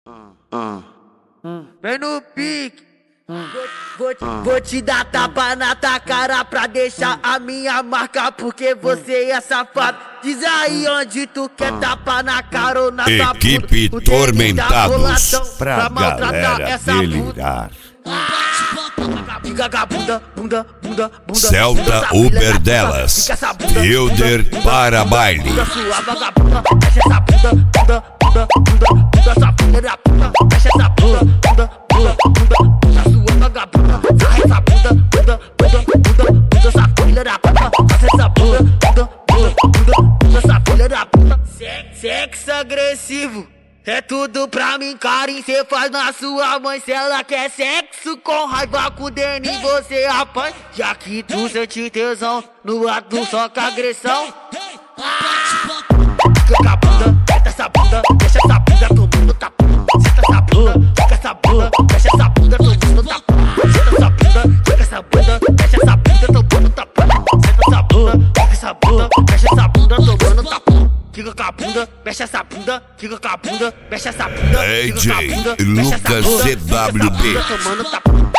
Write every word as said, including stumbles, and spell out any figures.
Vem no pique. Vou, vou, vou te dar tapa na tua cara pra deixar a minha marca, porque você é safado. Diz aí onde tu quer tapa na cara ou na tua bunda. Equipe Tormentados pra galera delirar. Bunda, bunda, bunda, bunda. Celta Uber delas, Hilder para baile. Sua vagabunda, fecha essa bunda, bunda, bunda, bunda, bunda, sua filha da puta, fecha essa bunda, bunda, bunda, bunda, bunda, sua vagabunda, sarra essa bunda, bunda, bunda, bunda, bunda, sua filha da puta, fecha essa bunda, bunda, bunda, bunda, bunda, sua filha da puta. Sexo agressivo. É tudo pra mim, carinho, cê faz na sua mãe. Se ela quer sexo com raiva com o Denis, você apanha. Já que tu sente tesão no ato só com agressão. Fica com a bunda, senta essa bunda, deixa essa bunda, todo mundo tá puto. Senta essa bunda, fica essa bunda, deixa essa bunda, todo mundo tá puto. Senta essa bunda, fica essa bunda, deixa essa bunda, todo mundo tá puto. Senta essa bunda, fica essa bunda, deixa essa bunda, todo mundo tá puto. Fica com a bunda, mexe essa bunda, fica com a bunda, mexe essa bunda, D J Lucas C W B.